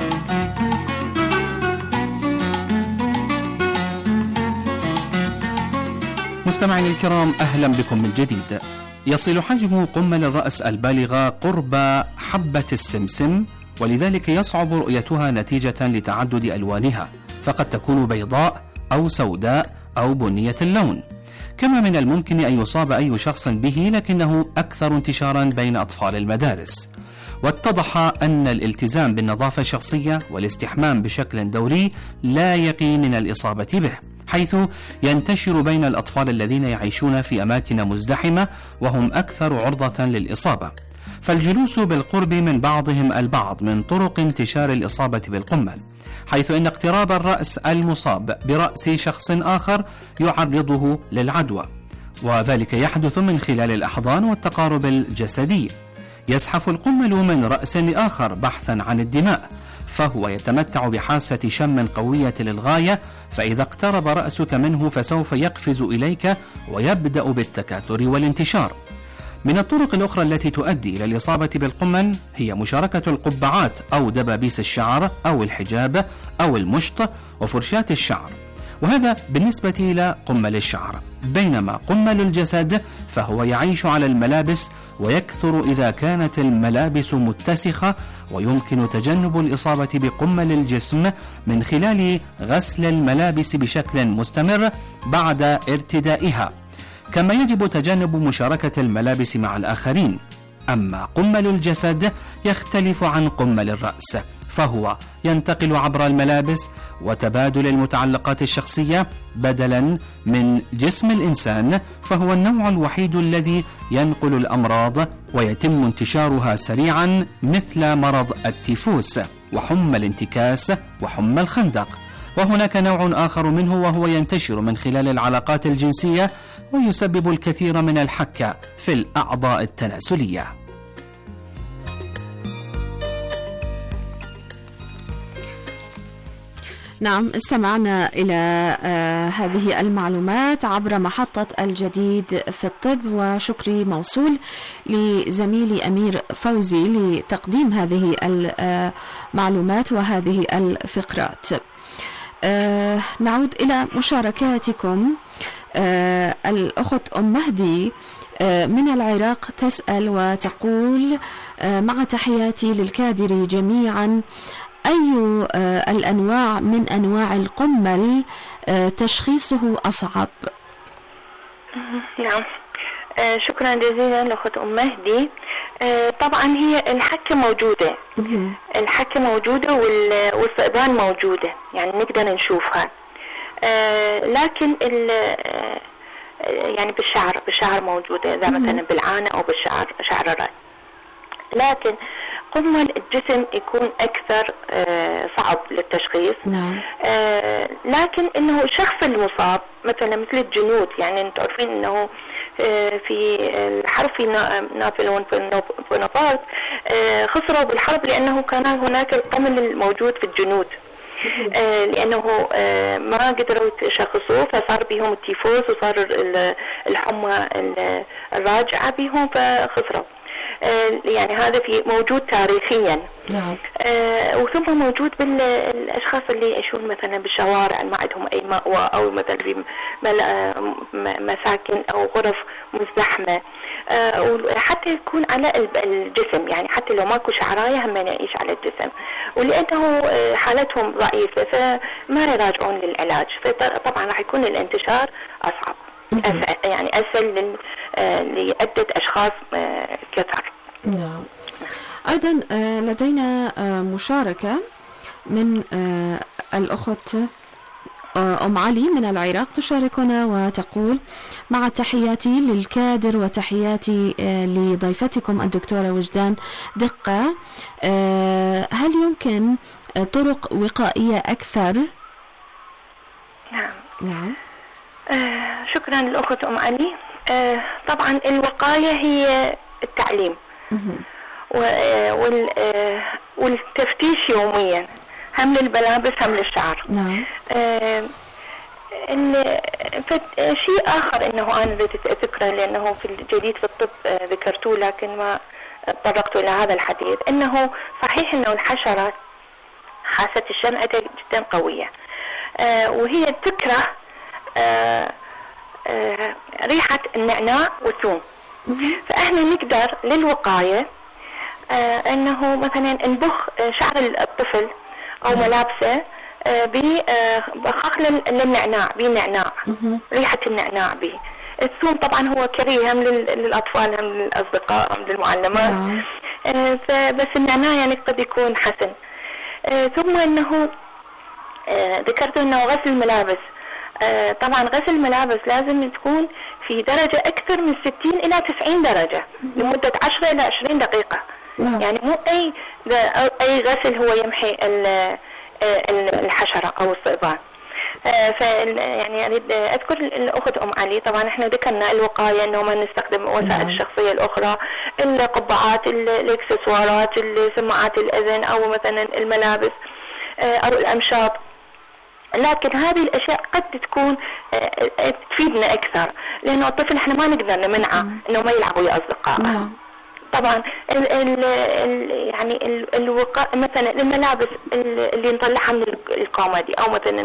مستمعينا الكرام، أهلا بكم من جديد. يصل حجم قمل الرأس البالغة قرب حبة السمسم، ولذلك يصعب رؤيتها نتيجة لتعدد ألوانها، فقد تكون بيضاء أو سوداء أو بنية اللون. كما من الممكن أن يصاب أي شخص به، لكنه أكثر انتشارا بين أطفال المدارس. واتضح أن الالتزام بالنظافة الشخصية والاستحمام بشكل دوري لا يقي من الإصابة به، حيث ينتشر بين الأطفال الذين يعيشون في أماكن مزدحمة وهم أكثر عرضة للإصابة. فالجلوس بالقرب من بعضهم البعض من طرق انتشار الإصابة بالقمل، حيث إن اقتراب الرأس المصاب برأس شخص آخر يعرضه للعدوى، وذلك يحدث من خلال الأحضان والتقارب الجسدي. يزحف القمل من رأس لآخر بحثا عن الدماء، فهو يتمتع بحاسة شم قوية للغاية، فإذا اقترب رأسك منه فسوف يقفز إليك ويبدأ بالتكاثر والانتشار. من الطرق الأخرى التي تؤدي إلى الإصابة بالقمل هي مشاركة القبعات أو دبابيس الشعر أو الحجاب أو المشط وفرشاة الشعر، وهذا بالنسبة إلى قمل الشعر. بينما قمل الجسد فهو يعيش على الملابس ويكثر إذا كانت الملابس متسخة، ويمكن تجنب الإصابة بقمل الجسم من خلال غسل الملابس بشكل مستمر بعد ارتدائها، كما يجب تجنب مشاركة الملابس مع الآخرين. أما قمل الجسد يختلف عن قمل الرأس، فهو ينتقل عبر الملابس وتبادل المتعلقات الشخصية بدلا من جسم الإنسان، فهو النوع الوحيد الذي ينقل الأمراض ويتم انتشارها سريعا، مثل مرض التيفوس وحمى الانتكاس وحمى الخندق. وهناك نوع آخر منه وهو ينتشر من خلال العلاقات الجنسية ويسبب الكثير من الحكة في الأعضاء التناسلية. نعم، استمعنا إلى هذه المعلومات عبر محطة الجديد في الطب، وشكري موصول لزميلي أمير فوزي لتقديم هذه المعلومات وهذه الفقرات. نعود إلى مشاركاتكم. الأخت أم مهدي من العراق تسأل وتقول: مع تحياتي للكادر جميعا، أي الأنواع من أنواع القمل تشخيصه أصعب؟ نعم، شكرا جزيلا لأخت أم مهدي. طبعا هي الحكة موجودة، الحكة موجودة والثعبان موجودة، يعني نقدر نشوفها، لكن يعني بالشعر موجودة، إذا مثلا بالعانة أو بالشعر، شعر الرأس. لكن قمل الجسم يكون أكثر صعب للتشخيص. نعم. لكن إنه الشخص المصاب مثلا مثل الجنود، يعني أنتم عارفين إنه في الحرب في نابليون بونابرت خسروا بالحرب لأنه كان هناك القمل الموجود في الجنود، لأنه ما قدروا يشخصوه فصار بهم التيفوس وصار الحمى الراجعة بهم فخسروا. يعني هذا في موجود تاريخيا. نعم. وثم موجود بالاشخاص اللي يعيشون مثلا بالشوارع ما عندهم اي مأوى، او مثلا في مساكن او غرف مزدحمه، وحتى يكون على الجسم، يعني حتى لو ماكو شعرايه هم يعيش على الجسم، ولانه حالتهم ضعيفه فما يراجعون للعلاج، فطبعا راح يكون الانتشار اصعب، يعني اسهل لعدة أشخاص كثر. نعم. أيضا لدينا مشاركة من الأخت أم علي من العراق تشاركنا وتقول: مع تحياتي للكادر وتحياتي لضيفتكم الدكتورة وجدان دقة، هل يمكن طرق وقائية أكثر؟ نعم. نعم. شكرا للأخت أم علي. طبعا الوقاية هي التعليم والتفتيش يوميا، هم للملابس هم للشعر. نعم. شيء آخر إنه أنا ذكره لأنه في الجديد في الطب ذكرته لكن ما تطرقت إلى هذا الحديث، إنه صحيح إنه الحشرات حاسة الشم جدا قوية، وهي تكره ريحة النعناع والثوم. فإحنا نقدر للوقاية أنه مثلا نبخ شعر الطفل أو ملابسه ببخاخ للنعناع، بنعناع، ريحة النعناع به. الثوم طبعا هو كريه هم للأطفال هم للأصدقاء هم للمعلمات، فبس النعناع يعني قد يكون حسن. ثم أنه ذكرت أنه غسل الملابس، طبعا غسل الملابس لازم تكون في درجة أكثر من 60 إلى 90 درجة لمدة 10 إلى 20 دقيقة. يعني مو أي غسل هو يمحي الحشرة أو الصيدان. يعني أريد أذكر الأخت أم علي، طبعا إحنا ذكرنا الوقاية إنه ما نستخدم وسائل الشخصية الأخرى، القبعات، الإكسسوارات، سماعات الأذن أو مثلا الملابس أو الأمشاط. لكن هذه الأشياء قد تكون تفيدنا أكثر، لأنه الطفل إحنا ما نقدر نمنعه إنه ما يلعب ويا أصدقائه. طبعا يعني الوقاء مثلا الملابس اللي نطلعها من الكوميدي او مثلا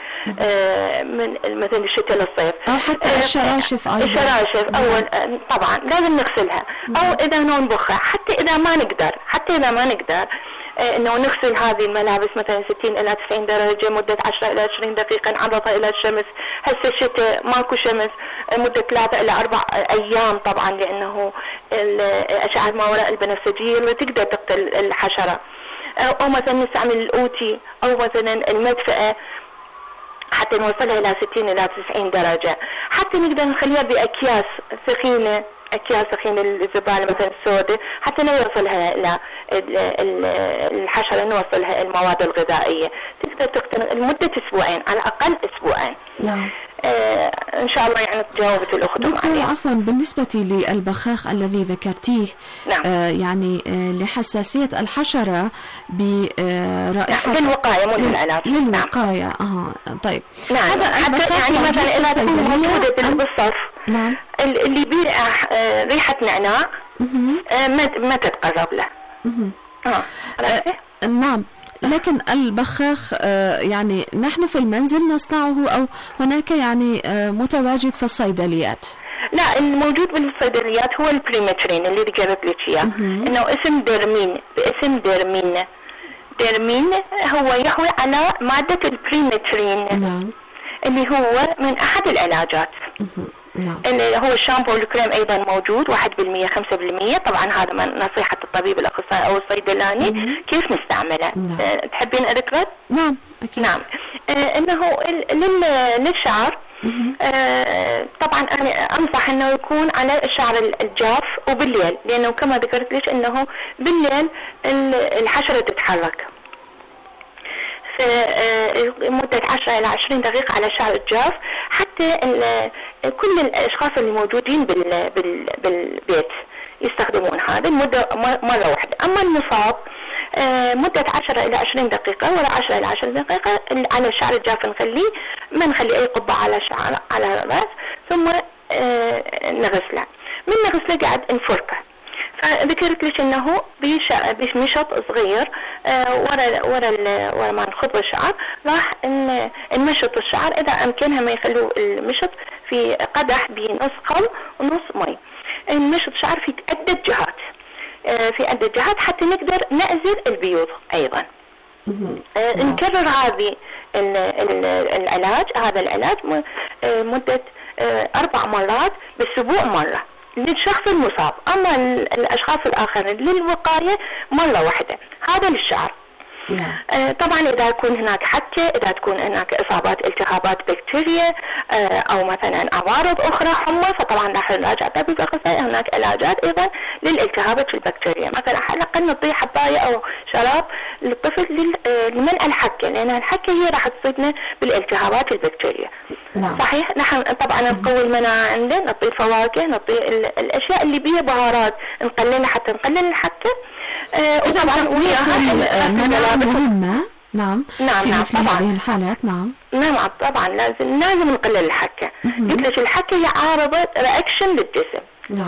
من مثلا الشتاء للصيف، او حتى الشراشف ايضا. الشراشف اول طبعا لازم نغسلها، او اذا ننبخها، حتى اذا ما نقدر انه نغسل هذه الملابس مثلا 60 الى 90 درجه مده 10 الى 20 دقيقه، نعرضها الى الشمس. هسه الشتاء ماكو شمس، مده 3 الى 4 ايام طبعا، لانه الاشعه ما وراء البنفسجيه اللي تقدر تقتل الحشره. او مثلا نستعمل الاوتي او مثلا المدفئه حتى نوصلها الى 60 الى 90 درجه. حتى نقدر نخليها باكياس ثخينه، أكياس ثخينة الزبالة مثلا السوداء، حتى نوصلها إلى الحشرة، نوصلها المواد الغذائية. تقدر تقتل لمدة أسبوعين، على الأقل أسبوعين. نعم. إن شاء الله يعني تجاوبت الأخت. دكتور عفوا، بالنسبة للبخاخ الذي ذكرتيه، نعم. يعني لحساسية الحشرة برائحة للوقاية مو للعلاج. للوقاية. طيب. نعم. حتى يعني مثلا إذا تكون موجودة بالصف، نعم، اللي يبيع ريحة نعناع ما تتقرب له. نعم. لكن البخاخ يعني نحن في المنزل نصنعه أو هناك يعني متواجد في الصيدليات؟ لا، الموجود بالصيدليات هو البريمترين اللي ذكرت لك اياه، انه اسم باسم ديرمين هو يحوي على مادة البريمترين. نعم. اللي هو من أحد العلاجات. نعم. اللي هو الشامبو والكريم أيضا موجود 1% 5%. طبعا هذا من نصيحة الطبيب الأخصائي أو الصيدلاني كيف نستعمله. تحبين أذكره؟ نعم أكيد. نعم. إنه للشعر طبعا أنا أنصح أنه يكون على الشعر الجاف وبالليل، لأنه كما ذكرت ليش أنه بالليل الحشرة تتحرك. مدة 10 إلى 20 دقيقة على الشعر الجاف، حتى كل الأشخاص اللي موجودين بالبيت يستخدمون هذا المدة مرة واحدة. أما المصاب مدة 10 إلى 20 دقيقة، ولا 10 إلى 10 دقيقة على الشعر الجاف نخليه، ما نخلي أي قبعة على الرأس، ثم نغسله. من نغسله قاعد نفركه. فذكرت ليش انه بمشط صغير ورا ما نخض الشعر راح نمشط الشعر، اذا امكنها ما يخلوا المشط في قدح بنص خل ونص مي، نمشط الشعر في عدة جهات حتى نقدر نأزل البيوض ايضا. نكرر هذا العلاج مدة 4 مرات بالاسبوع مرة للشخص المصاب. أما الأشخاص الآخرين للوقاية مرة واحدة. هذا للشعر. طبعا إذا يكون هناك حكة، إذا تكون هناك إصابات التهابات بكتيريا أو مثلا عوارض أخرى حمى، فطبعا راح نراجع طبيب أخصائي. هناك علاجات أيضا للالتهابات البكتيريا، مثلا على الأقل نعطي حباية أو شراب للطفل لمنع الحكة، لأن الحكة هي راح تصيبنا بالالتهابات البكتيريا. صحيح. نحن طبعا نقوي المناعة عندنا، نعطي الفواكه، نعطي الأشياء اللي بيها بهارات نقللها حتى نقلل الحكة. وطبعا المناعة مهمة. نعم في مثل هذه الحالات. نعم طبعا لازم نقلل الحكة. قلت لك الحكة هي عارضة رياكشن للجسم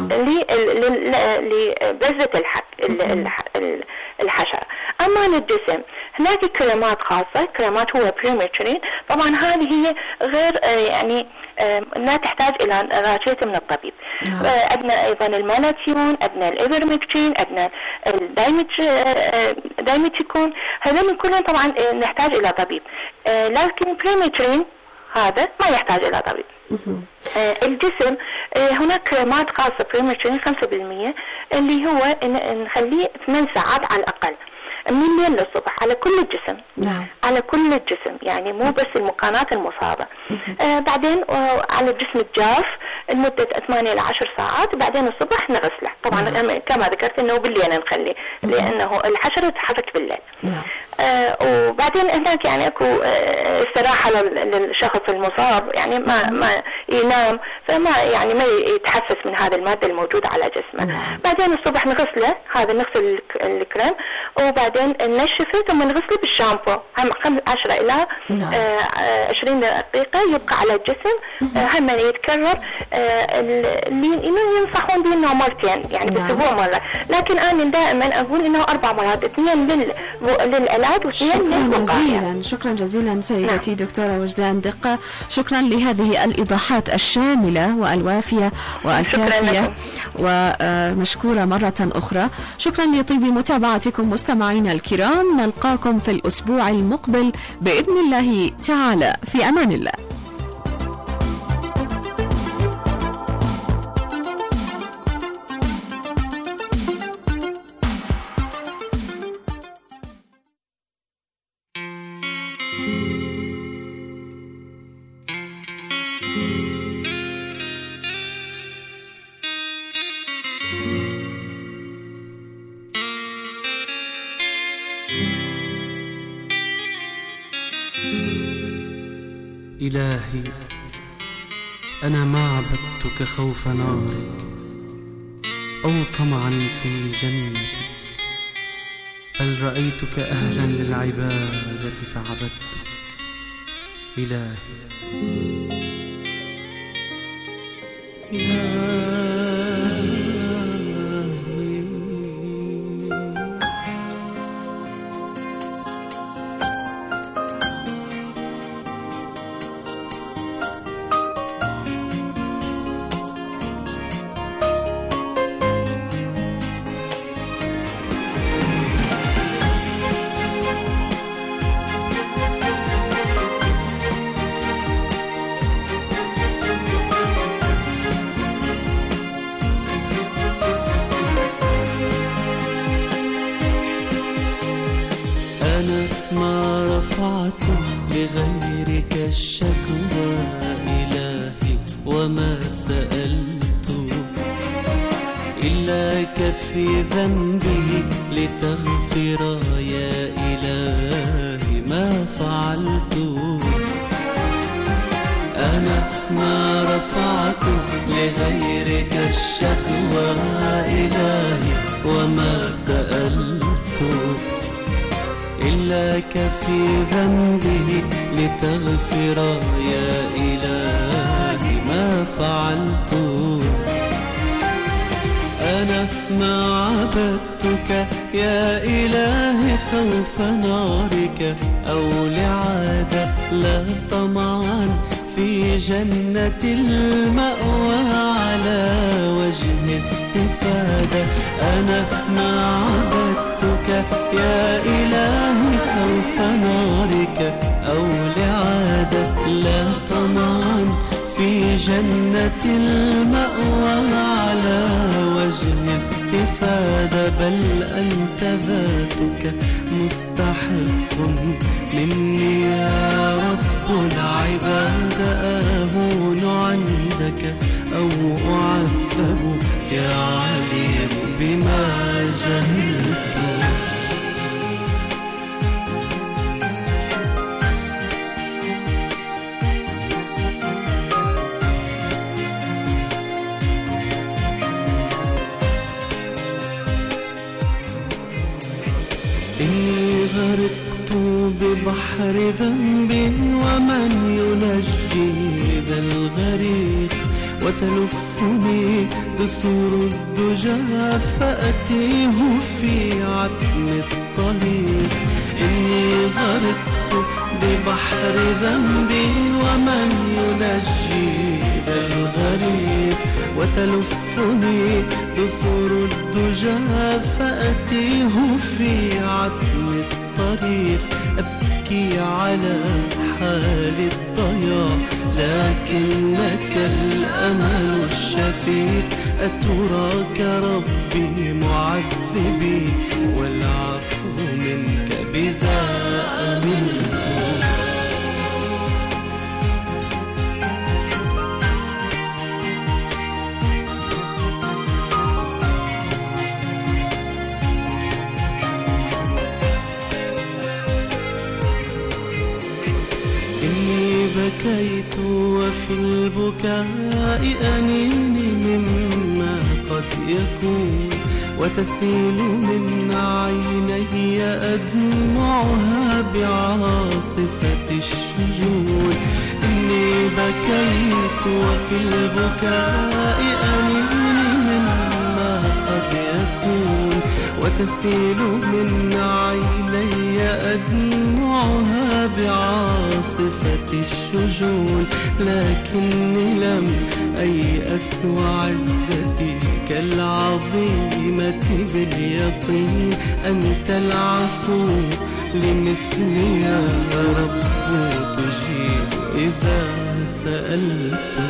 لبذة الحشرة. أما للجسم هناك كريمات خاصة، كريمات هو بريمترين. طبعا هذه هي غير يعني لا تحتاج إلى راشدة من الطبيب. عندنا أيضا المالاتيون، عندنا الإيفرمكتين، عندنا الدايميتيكون، هذول كلهم طبعا نحتاج إلى طبيب. لكن بريمترين هذا ما يحتاج إلى طبيب. الجسم هناك كريمات خاصة بريمترين 5% اللي هو نخليه 8 ساعات على الأقل من الليل للصبح على كل الجسم. على كل الجسم، يعني مو بس المكانات المصابة. بعدين على الجسم الجاف لمدة 8 إلى 10 ساعات، بعدين الصبح نغسله. طبعا كما ذكرت انه بالليل نخليه، لانه الحشرة تتحرك بالليل. وبعدين هناك يعني اكو استراحة للشخص المصاب، يعني ما ينام، فما يعني ما يتحسس من هذه المادة الموجودة على جسمه. بعدين الصبح نغسله، هذا نغسل الكريم، وبعدين ننشفه ثم نغسله بالشامبو. هم 10 إلى 20 دقيقة يبقى على الجسم. هم يتكرر. اللي ينصحون به انه مرتين يعني بالاسبوع مرة، لكن انا دائما اقول انه 4 مرات، 2 للعلاج و2 للوقاية. شكرا جزيلا سيدتي دكتورة وجدان دقة، شكرا لهذه الإيضاحات الشاملة والوافية والكافية، ومشكورة مرة أخرى. شكرا لطيب متابعتكم مستمعينا الكرام، نلقاكم في الأسبوع المقبل بإذن الله تعالى. في أمان الله. إلهي، أنا ما عبدتك خوف نارك أو طمعا في جنتك، بل رأيتك أهلا للعبادة فعبدتك. إلهي لغيرك الشكوى. إلهي وما سألت إلاك في ذنبي لتغفر يا إلهي ما فعلت. أنا ما رفعت لغيرك الشكوى إلهي وما سألت إلاك في ذنبه لتغفر يا إلهي ما فعلت. أنا ما عبدتك يا إلهي خوف نارك أو لعادة لا طمعا في جنة المأوى على وجه استفادة. أنا ما عبدتك يا إلهي خوف نارك أو لعادة لا طمعا في جنة المأوى على وجه استفادة. بل أنت ذاتك مستحق مني يا رب العباد. أهون عندك أو أعذب يا عليم بما جهلت. إني غرقت ببحر ذنب ومن ينجي ذا الغريق وتلفني دسور الدجى فأتيه في عتم الطريق. إني غرقت ببحر ذنب ومن ينجي ذا الغريق وتلفني دسور الدجى فأتيه في عتم الطريق. أبكي على حال الضياع لكنك الأمل الشفيق. أتراك ربي معذبي والعفو منك بذا أمنت. بكيت وفي البكاء أنيني مما قد يكون وتسيل من عيني أدمعها بعاصفة الشجون. إني بكيت وفي البكاء أنيني مما قد يكون وتسيل من عيني أدمعها بعاصفة الشجون. لكني لم أيأس وعزتي كالعظيمة باليقين. أنت العفو لمثلي يا رب تجيب إذا سألت.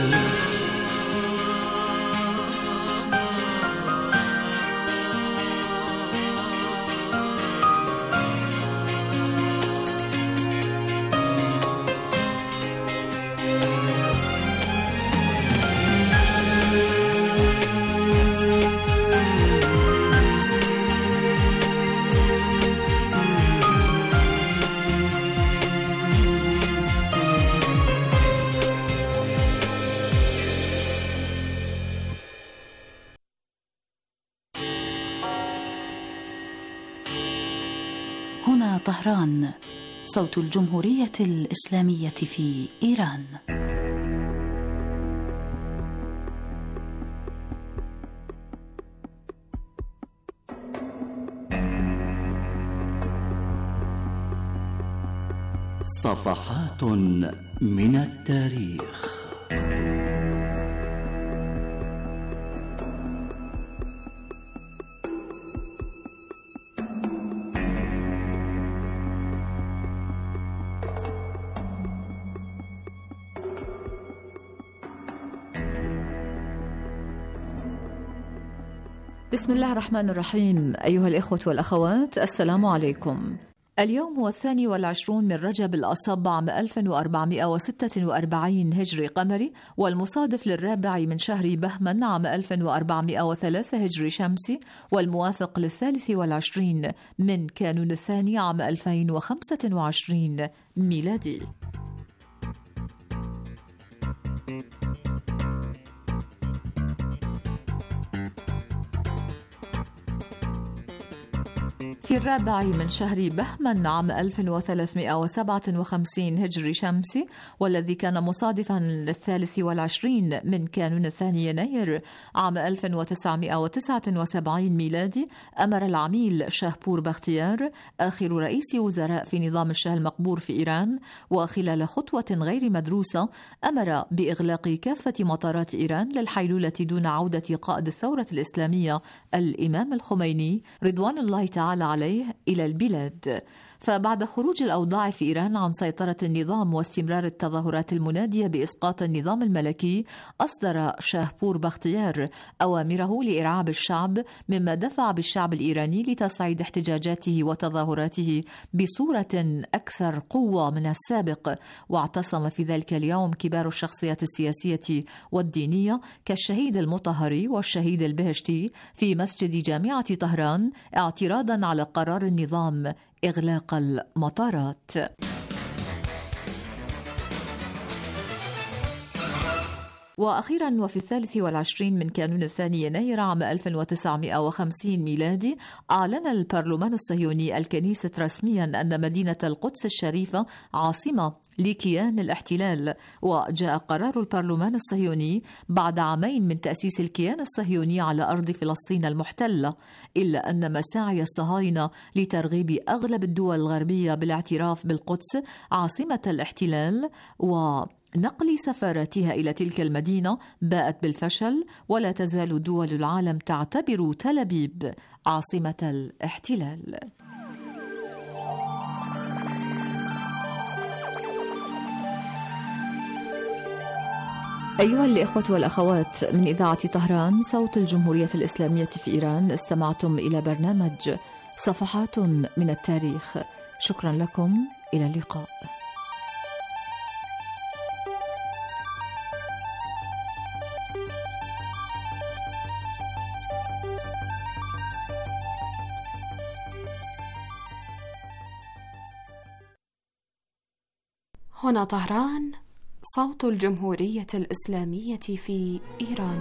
هنا طهران، صوت الجمهورية الإسلامية في إيران. صفحات من التاريخ. بسم الله الرحمن الرحيم. أيها الإخوة والأخوات، السلام عليكم. اليوم هو 22 من رجب الأصب عام 1446 هجري قمري، والمصادف للرابع من شهر بهمن عام 1403 هجري شمسي، والموافق ل23 من كانون الثاني عام 2025 ميلادي. في الرابع من شهر بهمن عام 1357 هجري شمسي، والذي كان مصادفا ل23 من كانون الثاني يناير عام 1979 ميلادي، أمر العميل شاهبور بختيار آخر رئيس وزراء في نظام الشاه المقبور في إيران، وخلال خطوة غير مدروسة أمر بإغلاق كافة مطارات إيران للحيلولة دون عودة قائد الثورة الإسلامية الإمام الخميني رضوان الله تعالى عليه إلى البلاد. فبعد خروج الأوضاع في إيران عن سيطرة النظام واستمرار التظاهرات المنادية بإسقاط النظام الملكي، أصدر شاهبور بختيار أوامره لإرعاب الشعب، مما دفع بالشعب الإيراني لتصعيد احتجاجاته وتظاهراته بصورة أكثر قوة من السابق. واعتصم في ذلك اليوم كبار الشخصيات السياسية والدينية كالشهيد المطهري والشهيد البهشتي في مسجد جامعة طهران اعتراضا على قرار النظام إغلاق المطارات. وأخيرا وفي 23 من كانون الثاني يناير عام 1950 ميلادي، أعلن البرلمان الصهيوني الكنيسة رسميا أن مدينة القدس الشريفة عاصمة لكيان الاحتلال. وجاء قرار البرلمان الصهيوني بعد عامين من تأسيس الكيان الصهيوني على أرض فلسطين المحتلة، إلا أن مساعي الصهاينة لترغيب أغلب الدول الغربية بالاعتراف بالقدس عاصمة الاحتلال ونقل سفاراتها إلى تلك المدينة باءت بالفشل، ولا تزال دول العالم تعتبر تل أبيب عاصمة الاحتلال. أيها الإخوة والأخوات، من إذاعة طهران صوت الجمهورية الإسلامية في إيران، استمعتم إلى برنامج صفحات من التاريخ. شكرا لكم، إلى اللقاء. هنا طهران صوت الجمهورية الإسلامية في إيران.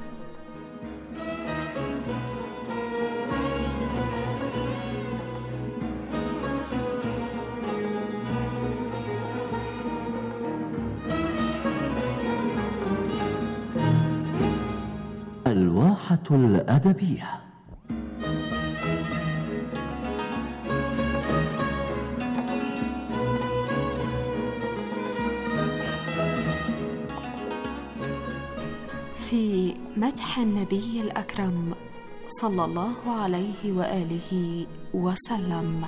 الواحة الأدبية. في مدح النبي الأكرم صلى الله عليه وآله وسلم.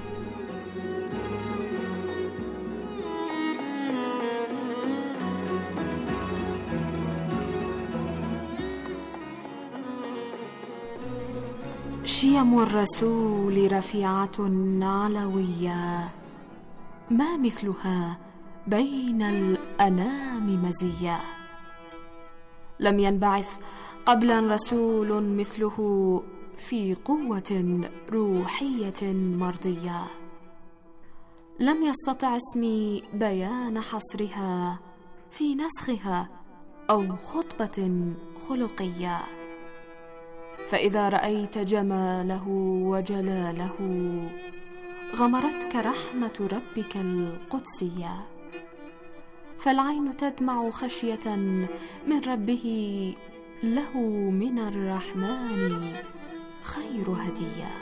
شيم الرسول رفيعة علوية، ما مثلها بين الأنام مزية. لم ينبعث قبلا رسول مثله في قوة روحية مرضية. لم يستطع اسمي بيان حصرها في نسخها أو خطبة خلقية. فإذا رأيت جماله وجلاله غمرتك رحمة ربك القدسية، فالعين تدمع خشية من ربه، له من الرحمن خير هدية.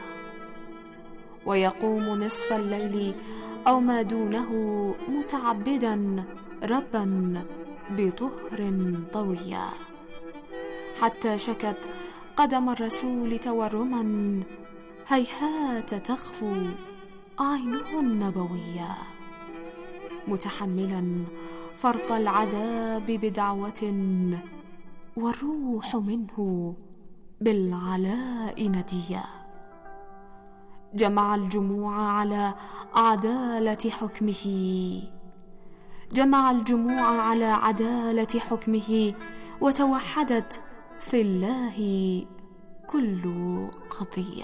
ويقوم نصف الليل أو ما دونه متعبدا ربا بطهر طوية، حتى شكت قدم الرسول تورما، هيهات تخفو عينه النبوية، متحملا فرط العذاب بدعوة، والروح منه بالعلاء ندية. جمع الجموع على عدالة حكمه، جمع الجموع على عدالة حكمه، وتوحدت في الله كل قضية.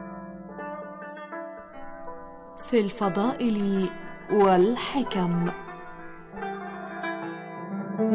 في الفضائل والحكم.